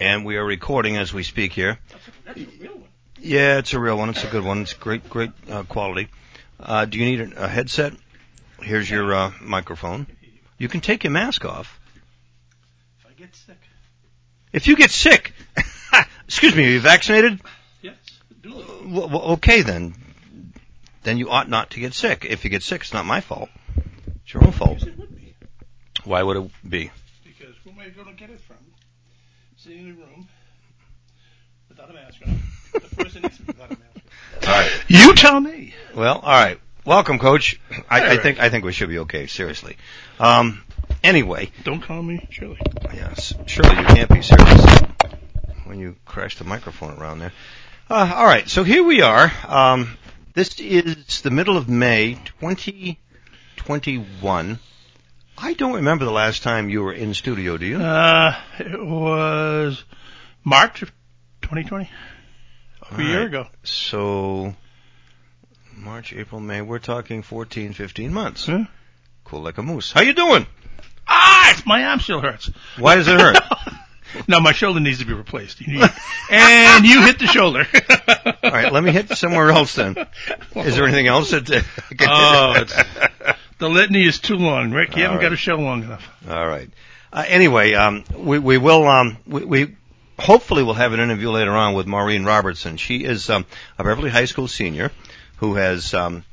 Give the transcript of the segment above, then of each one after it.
And we are recording as we speak here. That's a real one. Yeah, it's a real one. It's a good one. It's great quality. Do you need a headset? Here's your microphone. You can take your mask off. If I get sick. If you get sick, excuse me, are you vaccinated? Yes. Okay, then you ought not to get sick. If you get sick, it's not my fault. It's your own fault. It would be. Why would it be? Because who am I going to get it from? Sitting in a room without a mask on. The person next to me without a mask on. All right. You tell me. Well, all right. Welcome, Coach. I think we should be okay. Seriously. Anyway. Don't call me Shirley. Yes. Surely you can't be serious when you crash the microphone around there. All right. So here we are. This is the middle of May, 2021. I don't remember the last time you were in studio, do you? It was March of 2020. A year ago. So, March, April, May, we're talking 14, 15 months. Huh? Cool like a moose. How you doing? My arm still hurts. Why does it hurt? No, my shoulder needs to be replaced. And you hit the shoulder. All right, let me hit somewhere else then. Is there anything else that... The litany is too long, Rick. You haven't got a show long enough. All right. Anyway, we will... We hopefully we'll have an interview later on with Maureen Robertson. She is a Beverly High School senior who has...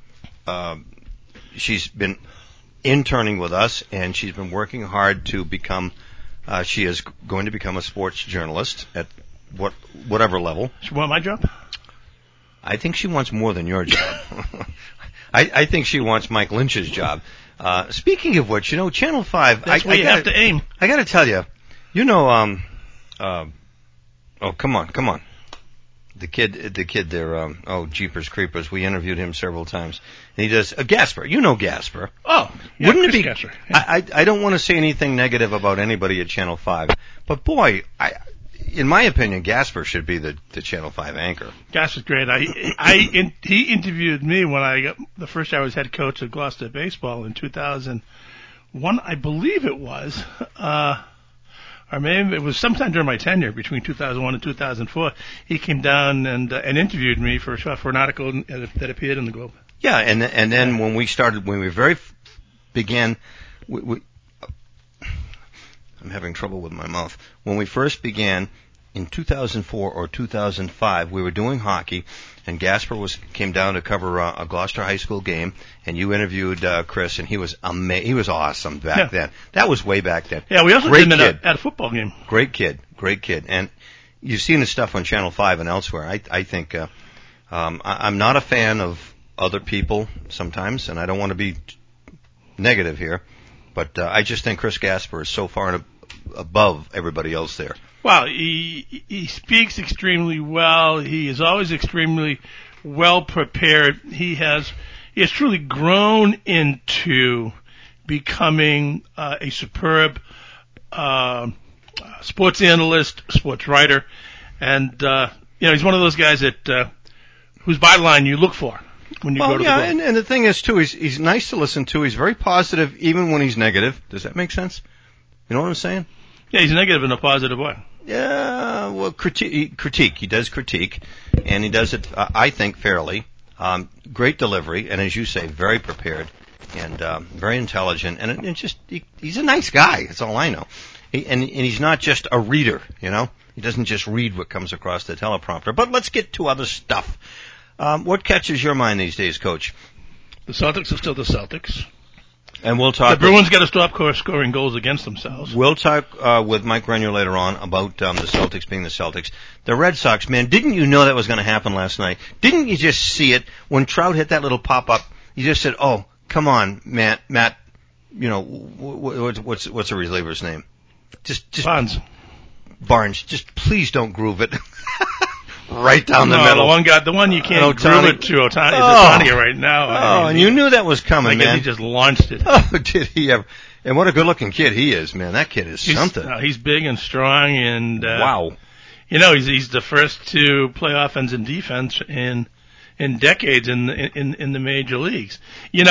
she's been interning with us, and she's been working hard to become... she is going to become a sports journalist at whatever level. She want my job? I think she wants more than your job. I think she wants Mike Lynch's job. Speaking of which, Channel 5... That's where you have to aim. I got to tell you, oh, come on. The kid there, Jeepers Creepers, we interviewed him several times. And he does, Gasper, Gasper. Oh, yeah, Wouldn't it be, Gasper. Yeah. I don't want to say anything negative about anybody at Channel 5, but boy, in my opinion, Gasper should be the Channel 5 anchor. Gasper's great. He interviewed me when I got the first year I was head coach of Gloucester Baseball in 2001, I believe it was. Or maybe it was sometime during my tenure, between 2001 and 2004. He came down and interviewed me for an article that appeared in the Globe. Yeah, and then when we began, I'm having trouble with my mouth. When we first began in 2004 or 2005, we were doing hockey, and Gasper came down to cover a Gloucester High School game, and you interviewed Chris, and he was he was awesome back then. That was way back then. Yeah, we also did it at a football game. Great kid, and you've seen his stuff on Channel 5 and elsewhere. I think I'm not a fan of other people sometimes, and I don't want to be negative here, but I just think Chris Gasper is so far above everybody else there. Well, he speaks extremely well. He is always extremely well prepared. He has truly grown into becoming a superb sports analyst, sports writer, and he's one of those guys that whose byline you look for when you go to the Globe. And the thing is too, he's nice to listen to. He's very positive even when he's negative. Does that make sense? You know what I'm saying? Yeah, he's negative in a positive way. Yeah, well, critique. He does critique, and he does it, I think, fairly. Great delivery, and as you say, very prepared and very intelligent. And he's a nice guy. That's all I know. And he's not just a reader. He doesn't just read what comes across the teleprompter. But let's get to other stuff. What catches your mind these days, Coach? The Celtics are still the Celtics. And we'll talk. The Bruins got to stop scoring goals against themselves. We'll talk with Mike Grenier later on about the Celtics being the Celtics. The Red Sox, man, didn't you know that was going to happen last night? Didn't you just see it when Trout hit that little pop-up? You just said, "Oh, come on, Matt. What's a reliever's name? Just Barnes. Just please don't groove it." Right down the middle. The one you can't groove it to Ohtani is Ohtani right now. And you knew that was coming, man. He just launched it. Oh, did he ever? And what a good-looking kid he is, man. That kid is something. He's big and strong, and wow. He's the first to play offense and defense in decades in the major leagues.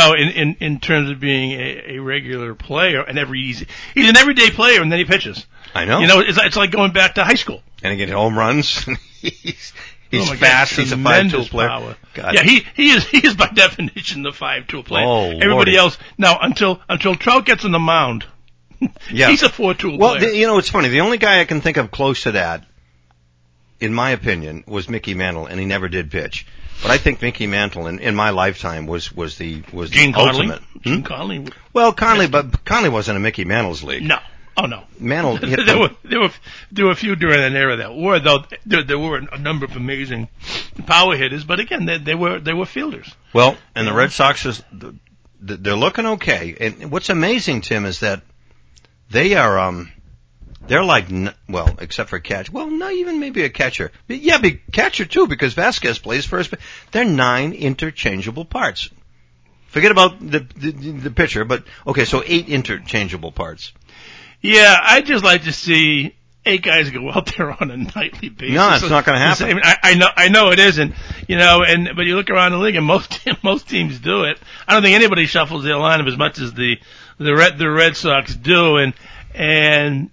In terms of being a regular player, he's an everyday player, and then he pitches. I know. You know, it's like going back to high school. And again, home runs. He's God, fast. He's a 5-tool player. Power. God. Yeah, he is by definition the 5-tool player. Oh, everybody Lordy. else now until Trout gets on the mound, Yeah. he's a 4-tool Well, player. you know, it's funny. The only guy I can think of close to that, in my opinion, was Mickey Mantle, and he never did pitch. But I think Mickey Mantle in my lifetime was the Gene Conley. ultimate. Gene Conley. Well, Conley, but Conley wasn't in Mickey Mantle's league. No. Oh no. Mantle hit there were a few during that era that were, though there were a number of amazing power hitters, but again they were fielders. Well, and the Red Sox they're looking okay. And what's amazing, Tim, is that they are they're like, well, except for catch. Well, not even maybe a catcher. Yeah, catcher too, because Vasquez plays first. They're 9 interchangeable parts. Forget about the pitcher, but okay, so 8 interchangeable parts. Yeah, I'd just like to see 8 guys go out there on a nightly basis. No, it's not going to happen. I know it isn't, you know, but you look around the league and most teams do it. I don't think anybody shuffles their lineup as much as the Red Sox do, and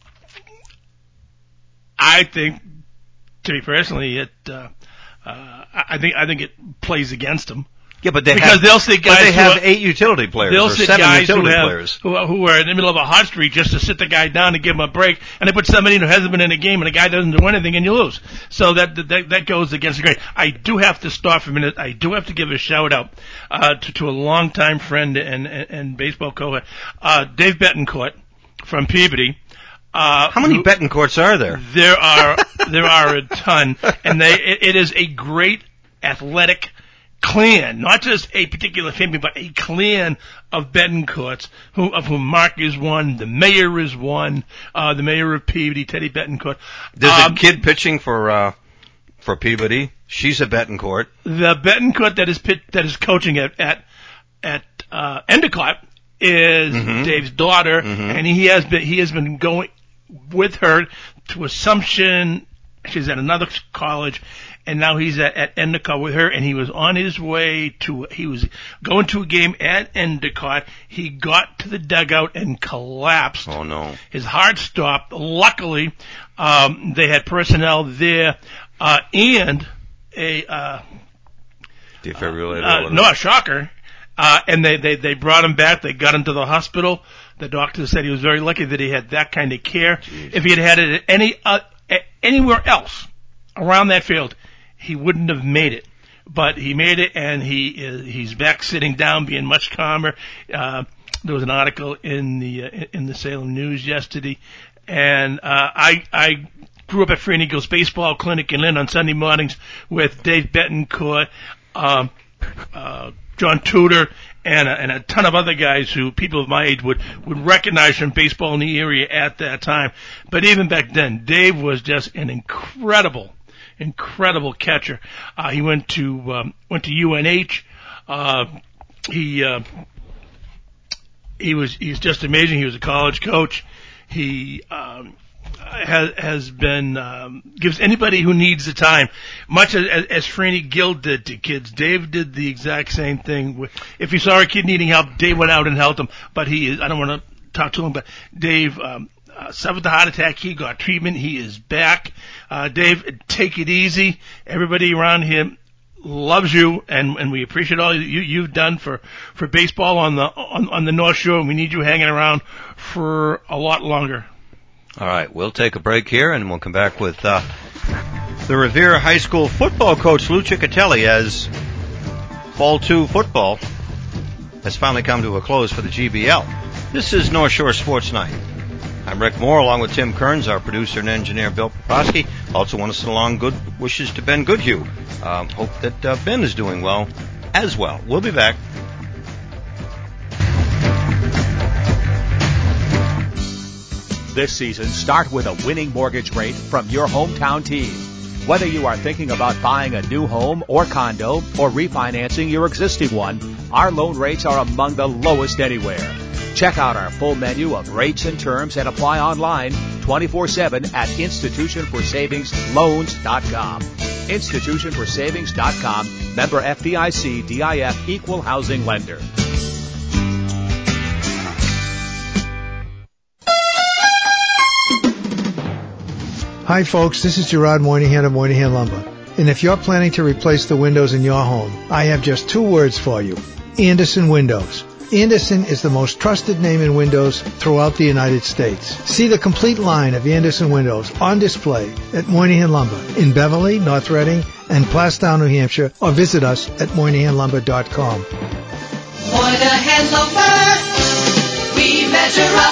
I think, to me personally, I think it plays against them. Yeah, but they'll sit guys. But they have 8 utility players. They'll or sit 7 guys utility players who are in the middle of a hot streak just to sit the guy down and give him a break, and they put somebody in who hasn't been in a game, and the guy doesn't do anything, and you lose. So that goes against the grain. I do have to stop for a minute. I do have to give a shout out to a longtime friend and baseball coach, Dave Betancourt from Peabody. How many Betancourts are there? There are a ton, and it is a great athletic clan, not just a particular family, but a clan of Betancourts, of whom Mark is one, the mayor is one, the mayor of Peabody, Teddy Betancourt. There's a kid pitching for Peabody. She's a Betancourt. The Betancourt that is coaching at Endicott is Dave's daughter, and he has been going with her to Assumption. She's at another college, and now he's at Endicott with her, and he was on his way he was going to a game at Endicott. He got to the dugout and collapsed. Oh no. His heart stopped. Luckily, they had personnel there, and a, defibrillator. No, a shocker. And they brought him back. They got him to the hospital. The doctor said he was very lucky that he had that kind of care. Jeez. If he had it at anywhere else around that field, he wouldn't have made it. But he made it, and he's back sitting down, being much calmer. There was an article in the Salem News yesterday, and I grew up at Free and Eagles Baseball Clinic in Lynn on Sunday mornings with Dave Betancourt, John Tudor, and a ton of other guys who people of my age would recognize from baseball in the area at that time. But even back then, Dave was just an incredible catcher. He went to UNH. He's just amazing. He was a college coach. He has been gives anybody who needs the time, much as Franny Gill did to kids. Dave did the exact same thing. If he saw a kid needing help, Dave went out and helped him. But I don't want to talk to him, but Dave suffered the heart attack. He got treatment. He is back. Dave, take it easy. Everybody around him loves you, and we appreciate all you've done for baseball on the North Shore. And we need you hanging around for a lot longer. All right, we'll take a break here, and we'll come back with the Revere High School football coach, Lou Ciccatelli, as Fall 2 football has finally come to a close for the GBL. This is North Shore Sports Night. I'm Rick Moore, along with Tim Kearns, our producer and engineer, Bill Poposky. Also want to send along good wishes to Ben Goodhue. Hope that Ben is doing well as well. We'll be back. This season, start with a winning mortgage rate from your hometown team. Whether you are thinking about buying a new home or condo or refinancing your existing one, our loan rates are among the lowest anywhere. Check out our full menu of rates and terms and apply online 24/7 at institutionforsavingsloans.com. Institutionforsavings.com, member FDIC, DIF, equal housing lender. Hi folks, this is Gerard Moynihan of Moynihan Lumber. And if you're planning to replace the windows in your home, I have just 2 words for you. Andersen Windows. Andersen is the most trusted name in windows throughout the United States. See the complete line of Andersen windows on display at Moynihan Lumber in Beverly, North Reading, and Plastown, New Hampshire, or visit us at MoynihanLumber.com. Moynihan Lumber, we measure up.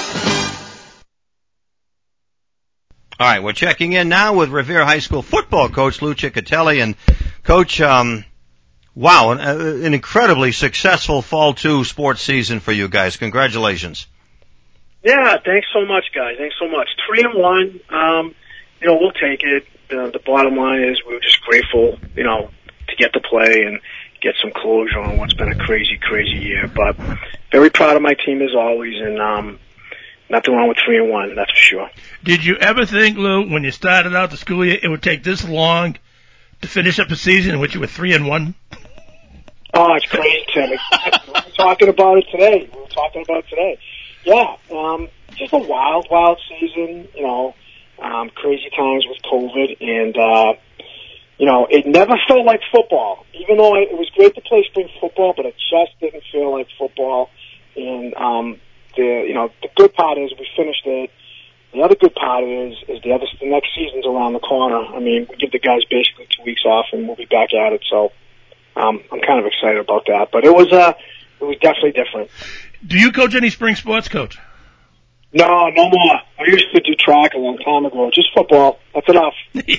All right, we're checking in now with Revere High School football coach Lou Ciccatelli. And Coach, wow, an incredibly successful Fall 2 sports season for you guys. Congratulations. Yeah, thanks so much, guys. Thanks so much. 3-1, we'll take it. The bottom line is we were just grateful, to get to play and get some closure on what's been a crazy, crazy year. But very proud of my team as always, and nothing wrong with 3-1, that's for sure. Did you ever think, Lou, when you started out the school year, it would take this long to finish up a season in which you were 3-1? Oh, it's crazy, Tim. We were talking about it today. Yeah, just a wild, wild season, crazy times with COVID, and, it never felt like football. Even though it was great to play spring football, but it just didn't feel like football. And, the good part is we finished it. The other good part is the next season's around the corner. I mean, we give the guys basically 2 weeks off, and we'll be back at it. So I'm kind of excited about that. But it was definitely different. Do you coach any spring sports, Coach? No more. I used to do track a long time ago. Just football. That's enough.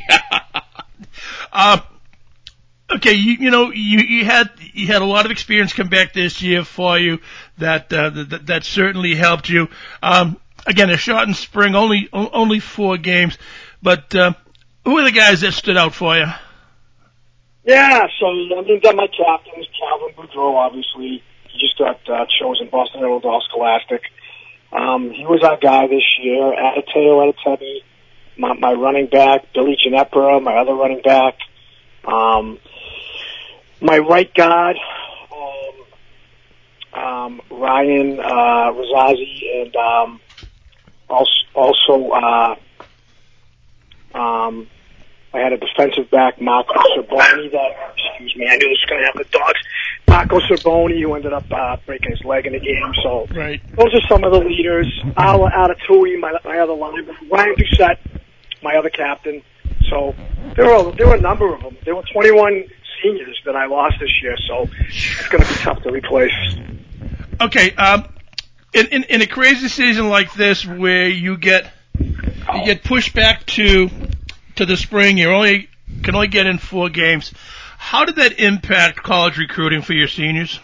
Yeah. Okay, you had a lot of experience come back this year for you that certainly helped you. Again, a shortened spring, only 4 games, but who are the guys that stood out for you? Yeah, so my captain is Calvin Boudreau. Obviously, he just got chosen Boston Herald All-Scholastic. He was our guy this year. Atateo Adetebi, my running back, Billy Ginepra, my other running back. My right guard, Ryan Razzazi, and also I had a defensive back, Marco Cerboni. I knew this was going to happen. The dogs. Marco Cerboni, who ended up breaking his leg in the game. So right. Those are some of the leaders. Ala Atatui, my other lineman. Ryan Doucette, my other captain. So there were a number of them. There were 21 seniors that I lost this year, so it's going to be tough to replace. Okay, in a crazy season like this, where you get pushed back to the spring, can only get in 4 games. How did that impact college recruiting for your seniors?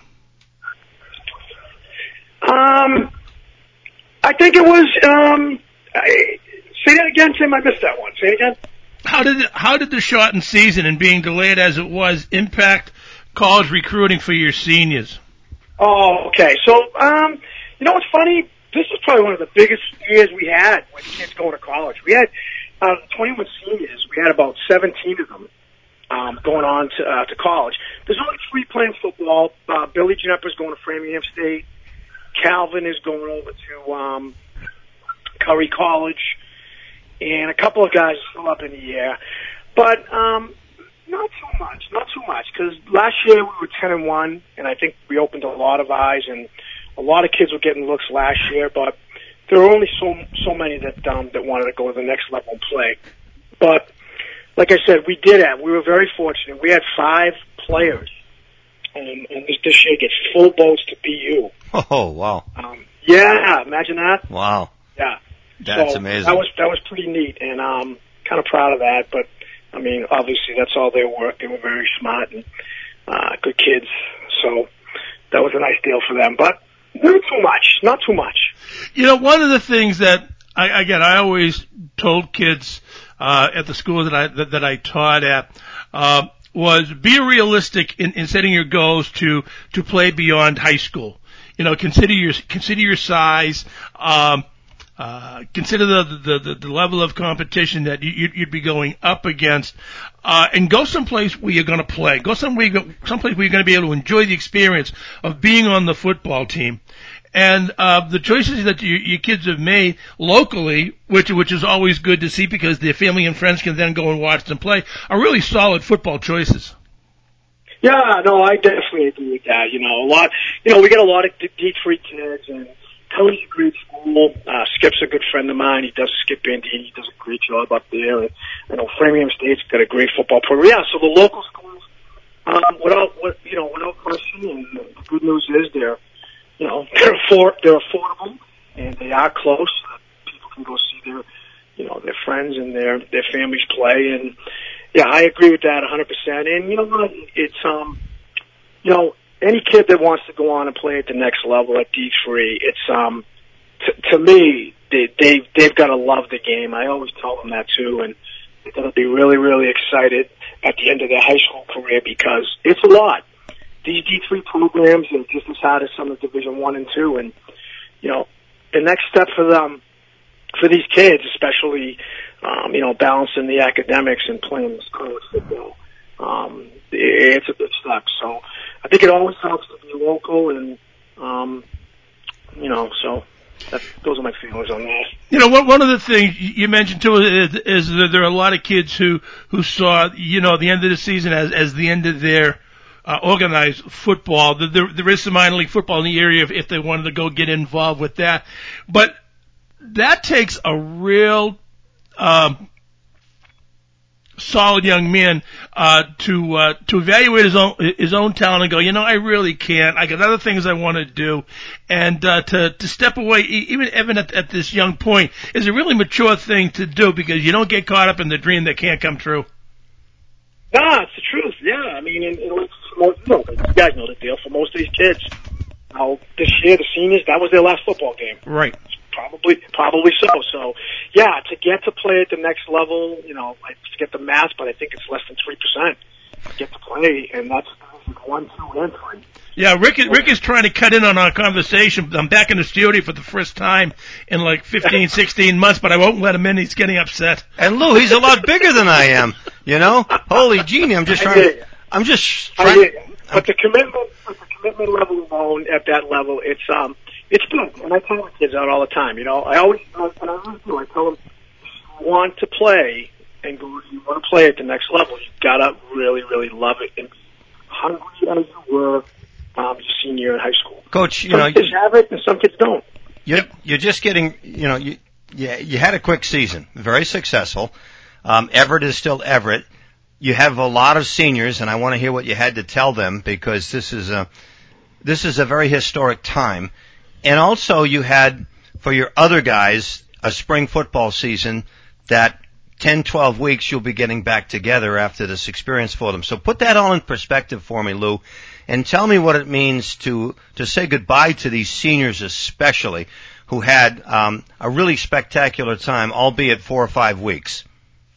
I think it was. Say that again, Tim. I missed that one. Say it again. How did the shortened season and being delayed as it was impact college recruiting for your seniors? Oh, okay. So, what's funny? This is probably one of the biggest years we had when kids going to college. We had 21 seniors. We had about 17 of them going on to college. There's only 3 playing football. Billy Ginepra is going to Framingham State. Calvin is going over to Curry College. And a couple of guys are still up in the air. But not too much, because last year we were 10-1, and I think we opened a lot of eyes, and a lot of kids were getting looks last year, but there were only so many that wanted to go to the next level and play. But like I said, we were very fortunate. We had 5 players, and this year gets full boats to BU. Oh, wow. Yeah, imagine that. Wow. Yeah. That's amazing. That was pretty neat, and kind of proud of that. But I mean, obviously, that's all their work. They were very smart and good kids, so that was a nice deal for them. But not too much. One of the things that I always told kids at the school that I taught at was be realistic in setting your goals to play beyond high school. Consider your size. Consider the level of competition that you'd be going up against, and go someplace where you're going to play. Go someplace where you're going to be able to enjoy the experience of being on the football team. and the choices that your kids have made locally, which is always good to see because their family and friends can then go and watch them play, are really solid football choices. Yeah, no, I definitely agree with that. We get a lot of D3 kids, and Tony's a great school. Skip's a good friend of mine. He does Skip Bandini. He does a great job up there. And, Framingham State's got a great football program. Yeah, so the local schools, without question, and the good news is they're affordable, and they are close. People can go see their friends and their families play. And yeah, I agree with that 100%. And you know what? It's any kid that wants to go on and play at the next level at D3, it's to me they've got to love the game. I always tell them that too, and they're going to be really, really excited at the end of their high school career because it's a lot. These D3 programs are just as hard as some of Division 1 and 2, and the next step for them, for these kids, especially, balancing the academics and playing this college football, it's a big step. So I think it always helps to be local, and so those are my feelings on that. One of the things you mentioned too is that there are a lot of kids who saw the end of the season as the end of their organized football. There is some minor league football in the area if they wanted to go get involved with that, but that takes a real solid young man to evaluate his own talent and go, I really can't. I got other things I want to do, and to step away, even Evan at this young point, is a really mature thing to do because you don't get caught up in the dream that can't come true. No, it's the truth. Yeah, I mean, you guys know the deal. For most of these kids, this year the seniors, that was their last football game. Right. Probably so. So, yeah, to get to play at the next level, I forget the math, but I think it's less than 3% to get to play, and that's 1, 2, and 3. Yeah, Rick is trying to cut in on our conversation. I'm back in the studio for the first time in like 15, 16 months, but I won't let him in. He's getting upset. And Lou, he's a lot bigger than I am. Holy genie! I'm just trying. But the commitment level alone at that level, it's good. And I tell the kids that all the time. I always do. I tell them, if you want to play and you want to play at the next level, you gotta really, really love it and be hungry as you were your senior year in high school. Coach, some kids have it and some kids don't. You're just getting, you had a quick season, very successful. Everett is still Everett. You have a lot of seniors, and I want to hear what you had to tell them because this is a very historic time. And also you had, for your other guys, a spring football season that 10, 12 weeks you'll be getting back together after this experience for them. So put that all in perspective for me, Lou, and tell me what it means to say goodbye to these seniors especially who had a really spectacular time, albeit 4 or 5 weeks.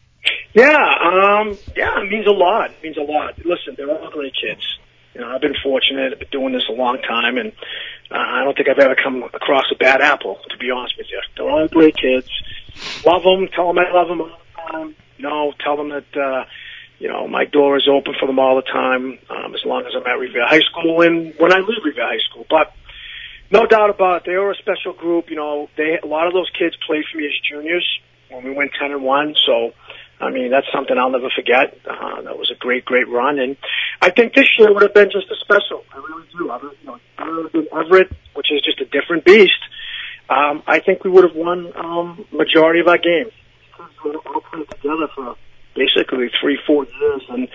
Yeah, it means a lot. It means a lot. Listen, they're all great kids. I've been fortunate. I've been doing this a long time, and I don't think I've ever come across a bad apple, to be honest with you. They're all great kids. Love them. Tell them I love them all the time. Tell them that, my door is open for them all the time, as long as I'm at Revere High School and when I leave Revere High School. But no doubt about it, they were a special group. A lot of those kids played for me as juniors when we went 10-1. So, I mean, that's something I'll never forget. That was a great, great run. And I think this year would have been just as special. I really do. Other than Everett, which is just a different beast, I think we would have won majority of our games. We all played together for basically 3-4 years, and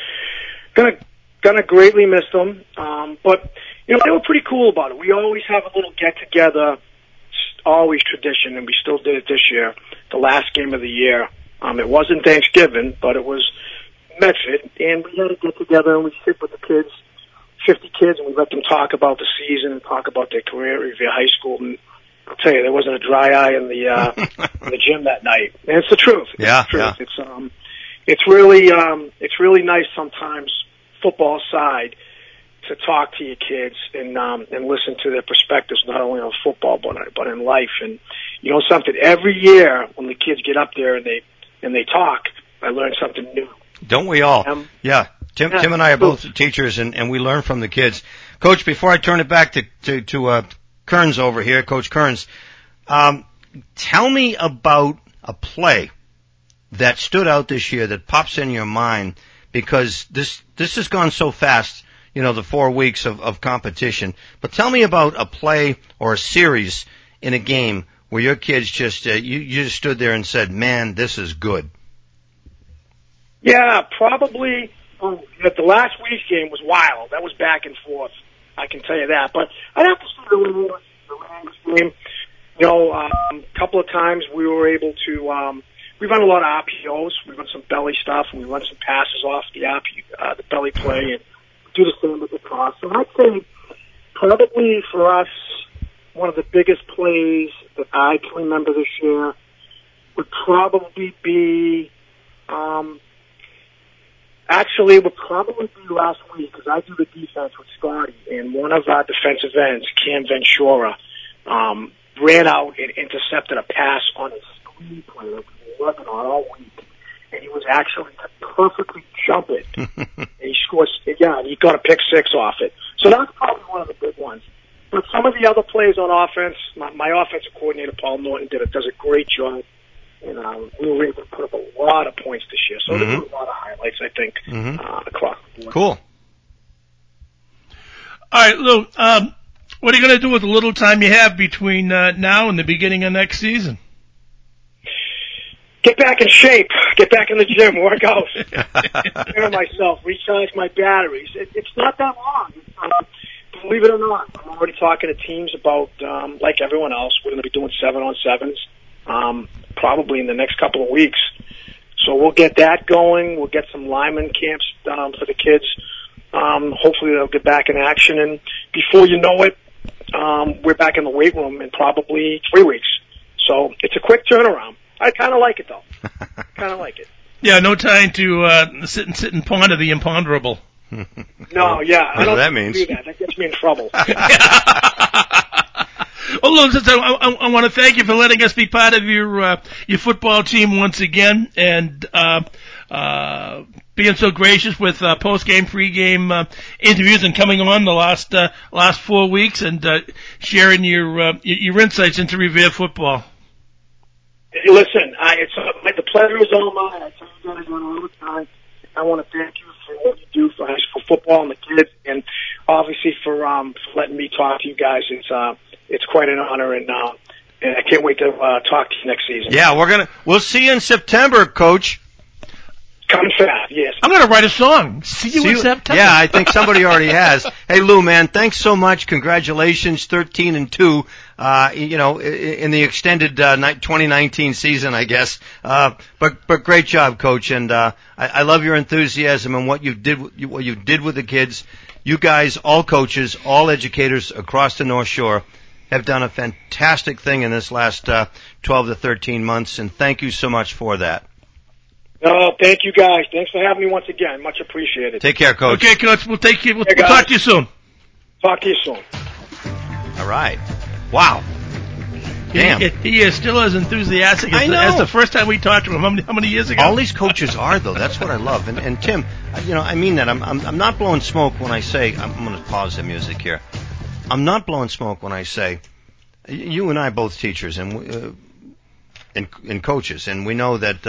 gonna greatly miss them. But they were pretty cool about it. We always have a little get together, always tradition, and we still did it this year. The last game of the year. It wasn't Thanksgiving, but it was Medford, and we had to get together and we sit with the kids, 50 kids, and we let them talk about the season and talk about their career at Revere High School. And I'll tell you, there wasn't a dry eye in the gym that night. And it's the truth. Yeah, it's the truth. Yeah. It's really nice sometimes, football aside, to talk to your kids and listen to their perspectives, not only on football but in life. And something, every year when the kids get up there and they talk, I learn something new. Don't we all? Yeah. Tim and I are both teachers, and we learn from the kids. Coach, before I turn it back to Kearns over here. Coach Kearns, tell me about a play that stood out this year that pops in your mind, because this has gone so fast, the 4 weeks of competition. But tell me about a play or a series in a game where your kids just, you just stood there and said, man, this is good. Yeah, probably. The last week's game was wild. That was back and forth. I can tell you that. But I'd have to say the Rams game. A couple of times we were able to. We run a lot of RPOs. We run some belly stuff, and we run some passes off the belly play, and do the same with the cross. So I'd say probably for us, one of the biggest plays that I can remember this year would probably be. Actually, it would probably be last week, because I do the defense with Scotty, and one of our defensive ends, Cam Ventura, ran out and intercepted a pass on his screen play that we were working on all week, and he was actually to perfectly jump it, and he scores. Yeah, and he got a pick six off it. So that's probably one of the big ones. But some of the other plays on offense, my offensive coordinator Paul Norton does a great job. And we were able to put up a lot of points this year. So there were a lot of highlights, I think, across the board. Cool. All right, Lou, what are you going to do with the little time you have between now and the beginning of next season? Get back in shape. Get back in the gym. Work out. Take care of myself. Recharge my batteries. It's not that long. Believe it or not, I'm already talking to teams about, like everyone else, we're going to be doing 7-on-7s. Probably in the next couple of weeks. So we'll get that going. We'll get some lineman camps for the kids. Hopefully they'll get back in action. And before you know it, we're back in the weight room in probably 3 weeks. So it's a quick turnaround. I kind of like it, though. Kind of like it. Yeah, no time to sit and ponder the imponderable. No, yeah. I don't that means. do that. That gets me in trouble. Well, look, I want to thank you for letting us be part of your football team once again, and being so gracious with post-game, pre-game interviews, and coming on the last 4 weeks, and sharing your insights into Revere football. Listen, the pleasure is all mine. I tell you guys all the time. I want to thank you for what you do for high school football and the kids, and obviously for letting me talk to you guys. It's quite an honor, and I can't wait to talk to you next season. Yeah, we'll see you in September, Coach. Coming fast, yes. I'm going to write a song. See you in September. Yeah, I think somebody already has. Hey, Lou, man, thanks so much. Congratulations, 13-2. In the extended 2019 season, I guess. But great job, Coach. And I love your enthusiasm and what you did with the kids. You guys, all coaches, all educators across the North Shore, have done a fantastic thing in this last 12 to 13 months, and thank you so much for that. No, thank you guys. Thanks for having me once again. Much appreciated. Take care, Coach. Okay, Coach. We'll talk to you soon. Talk to you soon. All right. Wow. Damn. He is still as enthusiastic as the first time we talked to him. How many years ago? All these coaches are, though. That's what I love. And Tim, I mean that. I'm not blowing smoke when I say. I'm going to pause the music here. I'm not blowing smoke when I say, you and I both teachers and coaches, and we know that.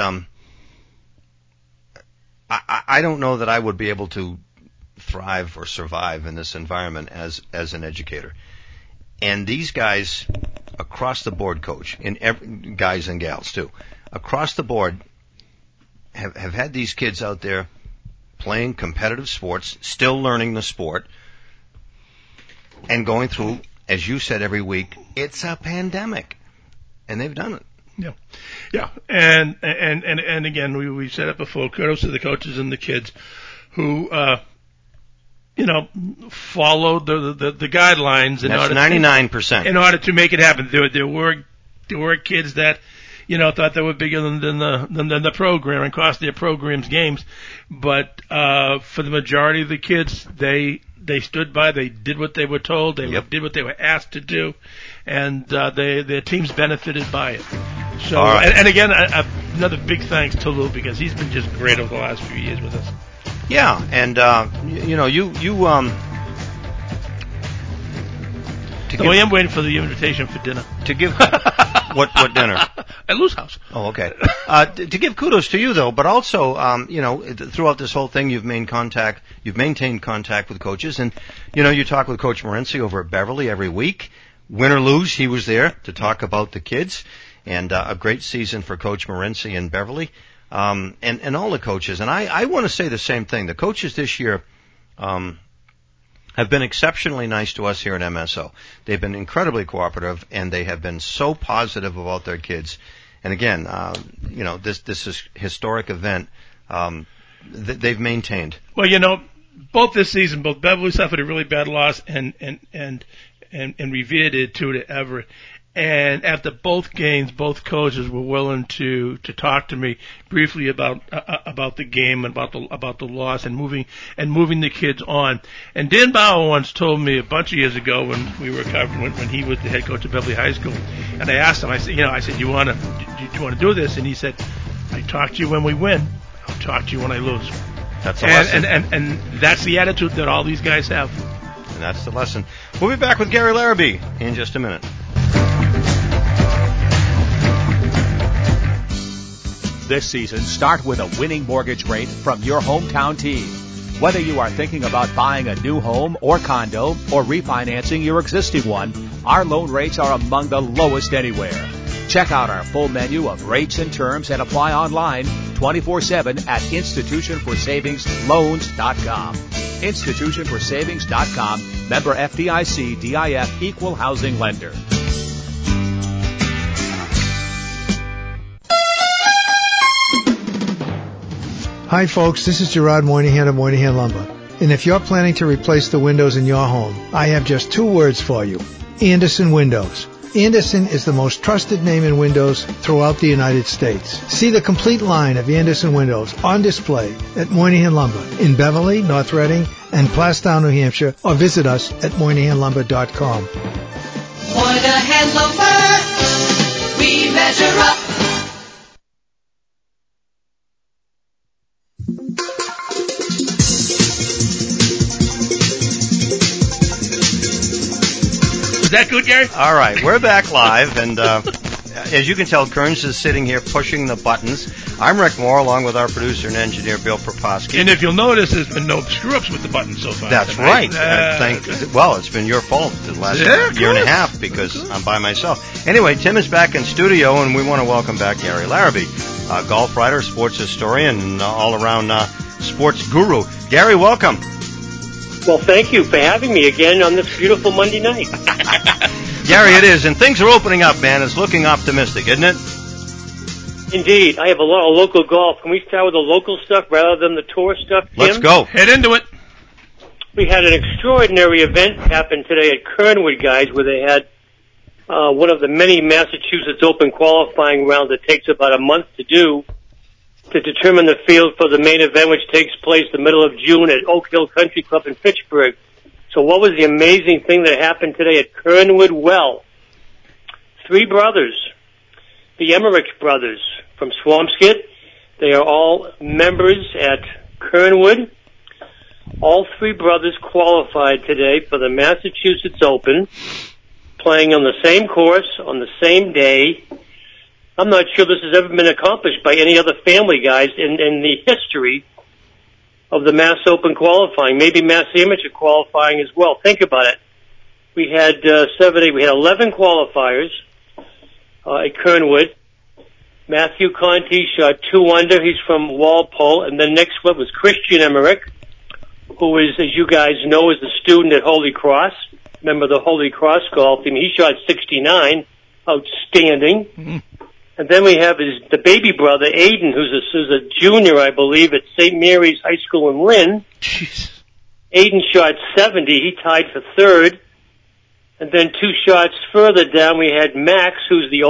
I don't know that I would be able to thrive or survive in this environment as an educator. And these guys across the board, Coach, guys and gals too, across the board have had these kids out there playing competitive sports, still learning the sport, and going through, as you said every week, it's a pandemic. And they've done it. Yeah. And again, we said it before, kudos to the coaches and the kids who, followed the guidelines. That's 99%. In order to make it happen. There were kids that, thought they were bigger than the program and cost their programs games. But, for the majority of the kids, they stood by, they did what they were told, they did what they were asked to do, and their teams benefited by it. So, right. and again, another big thanks to Lou, because he's been just great over the last few years with us. Yeah, and you I am waiting for the invitation for dinner. To give what dinner? At Lou's house. Oh, okay. To give kudos to you though, but also, throughout this whole thing, you've maintained contact with coaches, and you talk with Coach Morency over at Beverly every week. Win or lose, he was there to talk about the kids, and a great season for Coach Morency in Beverly, and all the coaches. And I want to say the same thing. The coaches this year have been exceptionally nice to us here at MSO. They've been incredibly cooperative, and they have been so positive about their kids. And again, this is historic event. They've maintained. Well, both this season, both Beverly suffered a really bad loss, and Revere did too to Everett. And after both games, both coaches were willing to talk to me briefly about the game and about the loss and moving the kids on. And Dan Bauer once told me a bunch of years ago when he was the head coach of Beverly High School, and I asked him, I said, you want to do this? And he said, I talk to you when we win. I'll talk to you when I lose. That's a lesson. And that's the attitude that all these guys have. And that's the lesson. We'll be back with Gary Larrabee in just a minute. This season, start with a winning mortgage rate from your hometown team. Whether you are thinking about buying a new home or condo or refinancing your existing one, our loan rates are among the lowest anywhere. Check out our full menu of rates and terms and apply online 24/7 at institutionforsavingsloans.com. institutionforsavings.com, member FDIC, DIF, equal housing lender. Hi folks, this is Gerard Moynihan of Moynihan Lumber. And if you're planning to replace the windows in your home, I have just two words for you. Andersen Windows. Andersen is the most trusted name in windows throughout the United States. See the complete line of Andersen windows on display at Moynihan Lumber in Beverly, North Reading, and Plastown, New Hampshire, or visit us at MoynihanLumber.com. Moynihan Lumber, we measure up. Is that good, Gary? All right, we're back live, and as you can tell, Kearns is sitting here pushing the buttons. I'm Rick Moore, along with our producer and engineer, Bill Proposky. And if you'll notice, there's been no screw-ups with the buttons so far. That's tonight. right. It's been your fault the last year and a half because I'm by myself. Anyway, Tim is back in studio, and we want to welcome back Gary Larrabee, golf writer, sports historian, and all-around sports guru. Gary, welcome. Well, thank you for having me again on this beautiful Monday night. Gary, it is, and things are opening up, man. It's looking optimistic, isn't it? Indeed. I have a lot of local golf. Can we start with the local stuff rather than the tour stuff, Tim? Let's go. Head into it. We had an extraordinary event happen today at Kernwood, guys, where they had one of the many Massachusetts Open qualifying rounds that takes about a month to do to determine the field for the main event, which takes place the middle of June at Oak Hill Country Club in Fitchburg. So what was the amazing thing that happened today at Kernwood? Well, three brothers, the Emmerich brothers from Swampscott. They are all members at Kernwood. All three brothers qualified today for the Massachusetts Open, playing on the same course on the same day. I'm not sure this has ever been accomplished by any other family, guys, in the history of the Mass Open qualifying. Maybe Mass Amateur qualifying as well. Think about it. We had 11 qualifiers at Kernwood. Matthew Conti shot 2 under. He's from Walpole. And then next one was Christian Emmerich, who is, as you guys know, is a student at Holy Cross. Remember the Holy Cross golf team. He shot 69. Outstanding. Mm-hmm. And then we have the baby brother, Aiden, who's a junior, I believe, at St. Mary's High School in Lynn. Jeez. Aiden shot 70. He tied for third. And then 2 shots further down, we had Max, who's the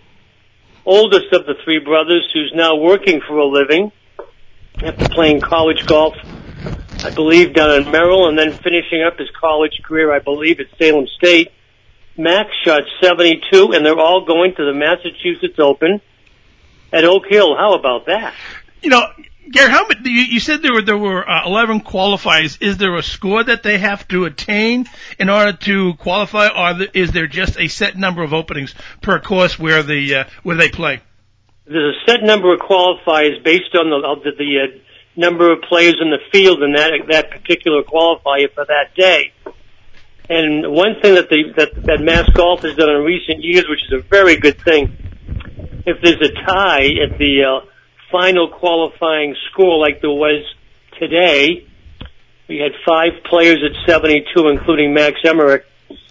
oldest of the three brothers, who's now working for a living after playing college golf, I believe, down in Merrill, and then finishing up his college career, I believe, at Salem State. Max shot 72, and they're all going to the Massachusetts Open at Oak Hill. How about that? Gary, how many? You said there were 11 qualifiers. Is there a score that they have to attain in order to qualify, or is there just a set number of openings per course where they play? There's a set number of qualifiers based on the number of players in the field in that particular qualifier for that day. And one thing that Mass Golf has done in recent years, which is a very good thing, if there's a tie at the final qualifying score like there was today, we had 5 players at 72, including Max Emmerich.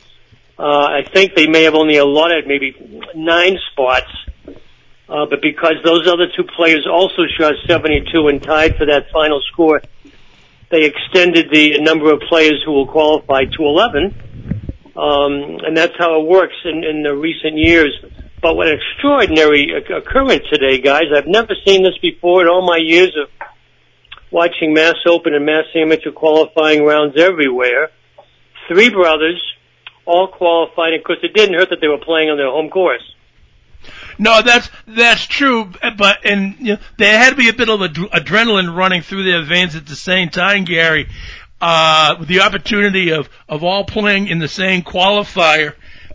I think they may have only allotted maybe 9 spots, but because those other 2 players also shot 72 and tied for that final score, they extended the number of players who will qualify to 11, and that's how it works in the recent years. But what an extraordinary occurrence today, guys. I've never seen this before in all my years of watching Mass Open and Mass Amateur qualifying rounds everywhere. 3 brothers, all qualified. Of course, it didn't hurt that they were playing on their home course. No, that's true, but there had to be a bit of adrenaline running through their veins at the same time, Gary. With the opportunity of all playing in the same qualifier,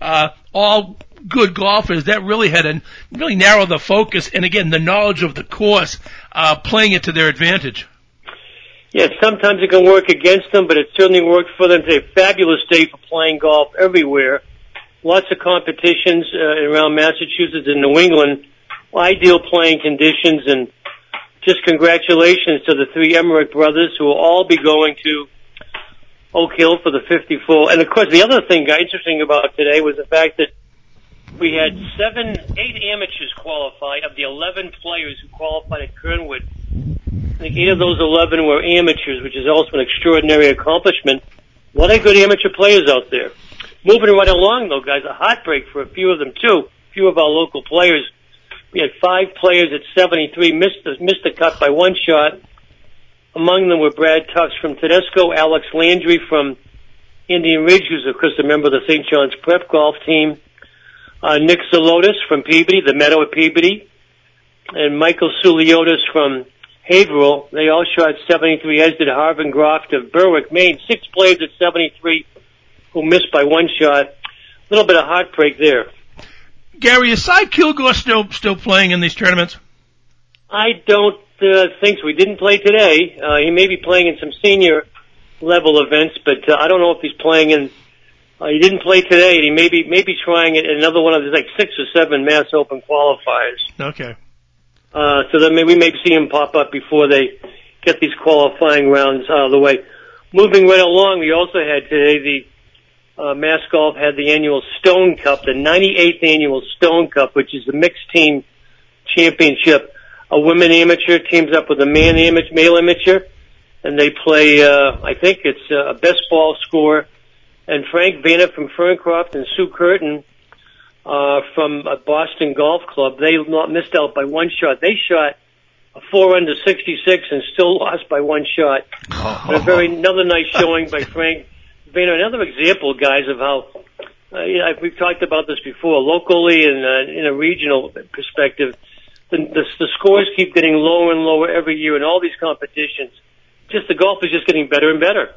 all good golfers, that really really narrowed the focus, and again, the knowledge of the course, playing it to their advantage. Yeah, sometimes it can work against them, but it certainly worked for them. It's a fabulous day for playing golf everywhere. Lots of competitions around Massachusetts and New England. Ideal playing conditions, and just congratulations to the 3 Emmerich brothers who will all be going to Oak Hill for the 54. And of course, the other thing interesting about today was the fact that we had 8 amateurs qualify of the 11 players who qualified at Kernwood. I think 8 of those 11 were amateurs, which is also an extraordinary accomplishment. What a good amateur players out there. Moving right along, though, guys, a heartbreak for a few of them, too. A few of our local players. We had 5 players at 73 missed the cut by 1 shot. Among them were Brad Tufts from Tedesco, Alex Landry from Indian Ridge, who's, of course, a member of the St. John's Prep golf team. Nick Zalotis from Peabody, the Meadow at Peabody, and Michael Suliotis from Haverhill. They all shot 73, as did Harvin Groft of Berwick, Maine. 6 players at 73 who missed by 1 shot. A little bit of heartbreak there. Gary, is Cy Kilgore still playing in these tournaments? I don't think so. He didn't play today. He may be playing in some senior level events, but I don't know if he's playing in. He didn't play today, and he may be trying it in another one of these, like 6 or 7 Mass Open qualifiers. Okay. So then we may see him pop up before they get these qualifying rounds out of the way. Moving right along, we also had today Mass Golf had the annual Stone Cup, the 98th annual Stone Cup, which is the mixed team championship. A women amateur teams up with a male amateur, and they play, I think it's a best ball score. And Frank Vanna from Ferncroft and Sue Curtin from Boston Golf Club, they missed out by 1 shot. They shot a 4 under 66 and still lost by 1 shot. But another nice showing by Frank Vanna. Another example, guys, of how we've talked about this before, locally and in a regional perspective. The scores keep getting lower and lower every year in all these competitions. Just the golf is just getting better and better.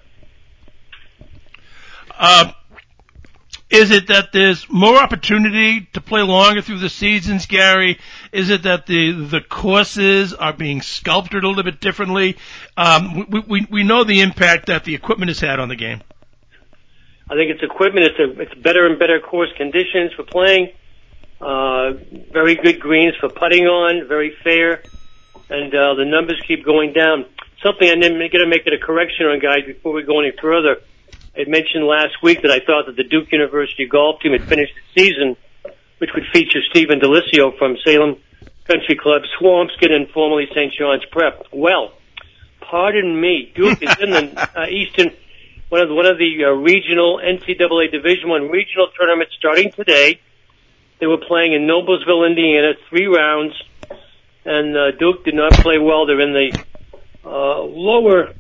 Is it that there's more opportunity to play longer through the seasons, Gary? Is it that the courses are being sculpted a little bit differently? We know the impact that the equipment has had on the game. I think it's equipment. It's better and better course conditions for playing. Very good greens for putting on. Very fair, and the numbers keep going down. Something I'm going to make it a correction on, guys, before we go any further. I mentioned last week that I thought that the Duke University golf team had finished the season, which would feature Stephen Delisio from Salem Country Club, Swampscott, and formerly St. John's Prep. Well, pardon me, Duke is in the Eastern, one of the regional NCAA Division I regional tournaments starting today. They were playing in Noblesville, Indiana, 3 rounds, and Duke did not play well. They're in the lower